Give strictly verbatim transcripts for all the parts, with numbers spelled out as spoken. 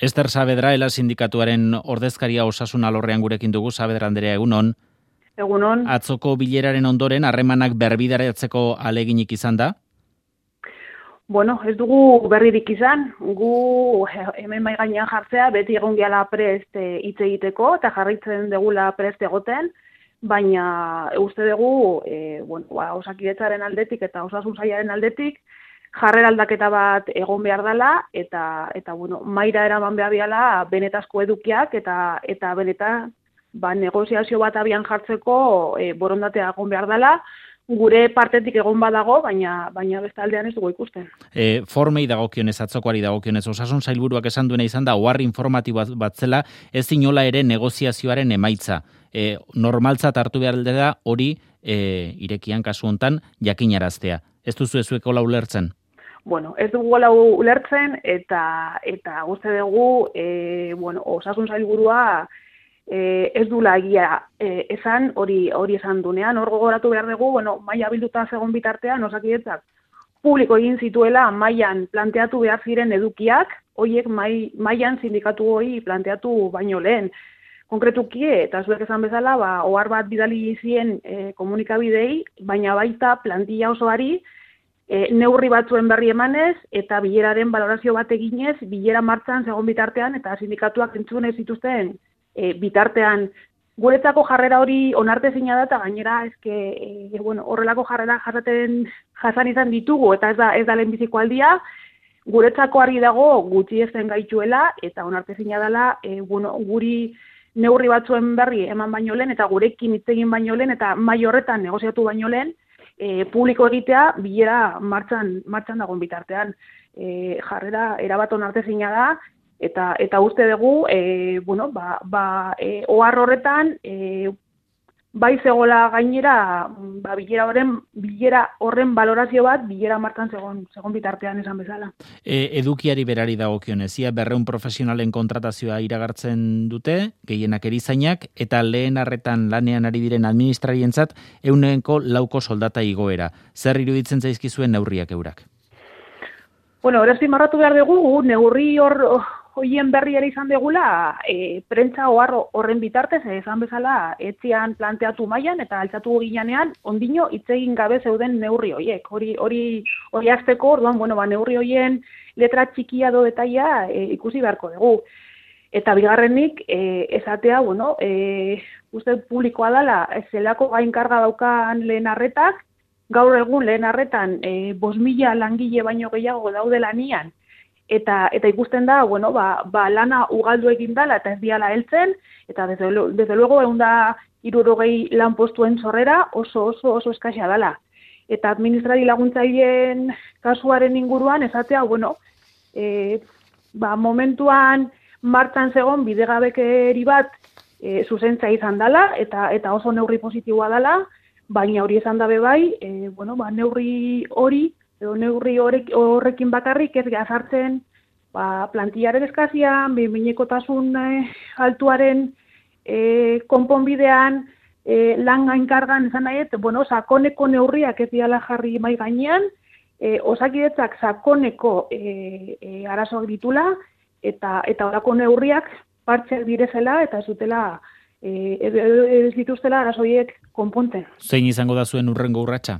Ester Saavedra, Ela sindikatuaren ordezkaria osasun alorrean gurekin dugu. Saavedra Andrea, egunon. Egunon. Atzoko bileraren ondoren harremanak berbidaratzeko aleginik izan da? Bueno, ez dugu berririk izan, gu hemen mai gainean jartzea, beti egon gehala prest hitz egiteko, eta jarraitzen degula prest egoten, baina uste dugu, e, bueno, ba, Osakidetzaren aldetik eta osasun sailaren aldetik, jarrera aldaketa bat egon behar dela, eta, eta bueno, maira eraman behar diala benetazko edukiak, eta, eta beneta ba, negoziazio bat abian jartzeko e, borondatea egon behar dela, gure partetik egon badago, baina baina bestaldean ez dugu ikusten. E, formei dagokionez, atzokoari dagokionez, osasun sailburuak esan duena izan da, ohar informatibo bat zela, ez inola ere negoziazioaren emaitza. E, normaltzat hartu behar da hori e, irekian kasu hontan jakinaraztea. Ez duzu ezueko lau ulertzen? Bueno, ez dugu lau ulertzen, eta eta uste dugu, e, bueno, osasun sailburua E, ez du lagia e, esan hori hori esan dunean, hor gogoratu behar dugu, bueno, maila bilduta zegon bitartean, Osakidetzak publiko egin zituela mailan planteatu behar ziren edukiak, horiek mai, mailan sindikatu hori planteatu baino lehen. Konkretuki, eta zuek esan bezala, ba, ohar bat bidali zien e, komunikabidei, baina baita plantilla osoari e, neurri batzuen berri emanez, eta bileraren balorazio bat eginez, bilera martxan zegon bitartean, eta sindikatuak entzun ez zituzten E, bitartean, guretzako jarrera hori onartezina da, eta gainera eske, e, bueno, horrelako jarrera jasaten jasan izan ditugu, eta ez da, ez da lehenbiziko aldia, guretzako argi dago gutxi ezen gaituela, eta onartezina dela, e, bueno, guri neurri batzuen berri eman baino lehen, eta gurekin hitz egin baino lehen, eta mai horretan negoziatu baino lehen, e, publiko egitea bilera martxan, martxan dagoen bitartean. E, jarrera erabat onartezina da, Eta, eta uste dugu, e, bueno, ba, ba, e, ohar horretan, e, bai zegoela gainera, ba, bilera horren, bilera horren balorazio bat, bilera martan zegon, zegon bitartean esan bezala. E, edukiari berari dagokionez, ia berreun profesionalen kontratazioa iragartzen dute, gehienak erizainak, eta lehen arretan lanean ari diren administrarientzat, euneko lauko soldata igoera. Zer iruditzen zaizkizuen neurriak eurak? Bueno, hori azpimarratu behar dugu, neurri hor... Hoien berri ere izan degula, e, prentza ohar horren bitartez, esan bezala, etzian planteatu mailan eta altzatu ginean, ondino hitz egin gabe zeuden neurri hoiek. Hori hori hori azteko, orduan, bueno, ba, neurri hoien letra txikia do detaila e, ikusi beharko dugu. Eta bigarrenik, e, esatea, bueno, e, uste publikoa dela, zelako gainkarga daukan lehen arretak, gaur egun lehen arretan e, bost mila langile baino gehiago daude lanian, Eta, eta ikusten da, bueno, ba, ba lana ugaldu egin dela eta ez diala heltzen, eta desde, desde luego egun da hirurogei lanpostuen sorrera oso oso oso eskasia dela. Eta administrari laguntzaileen kasuaren inguruan esatea, bueno, e, ba, momentuan martxan zegon bidegabekeri bat e, zuzentza izan dela, eta, eta oso neurri positiboa dela, baina hori esan dabe bai, e, bueno, ba, neurri hori, edo neurri horrek, horrekin bakarrik ez gazartzen ba, plantillaren eskazian, behin-behinekotasun eh, altuaren eh, konponbidean, eh, lan gainkargan esan nahi, bueno, sakoneko neurriak ez diala jarri mai gainean, eh, Osakidetzak sakoneko eh, eh, arazoak ditula, eta eta horako neurriak partxeak direzela, eta ez dutela, eh, ez, ez dituztela arazoiek konponten. Zein izango da zuen urrengo urratsa?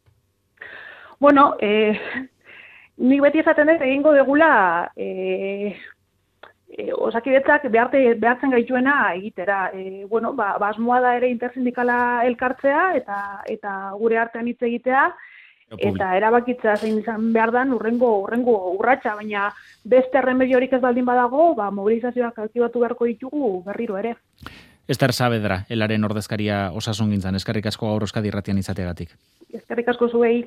Bueno, eh, nik beti esaten dut egingo degula eh, eh, Osakidetzak beharte, behartzen gaituena egitera. Eh, bueno, ba, basmoa da ere intersindikala elkartzea eta eta gure artean hitz egitea eta erabakitza zein izan behar dan urrengo, urrengo urratsa, baina beste remediorik ez baldin badago, ba, mobilizazioak aktibatu beharko ditugu berriro ere. Ester Saavedra, Elaren ordezkaria osasungintzan, eskerrik asko gaur Euskadi Irratian izateagatik. Eskerrik asko zuei.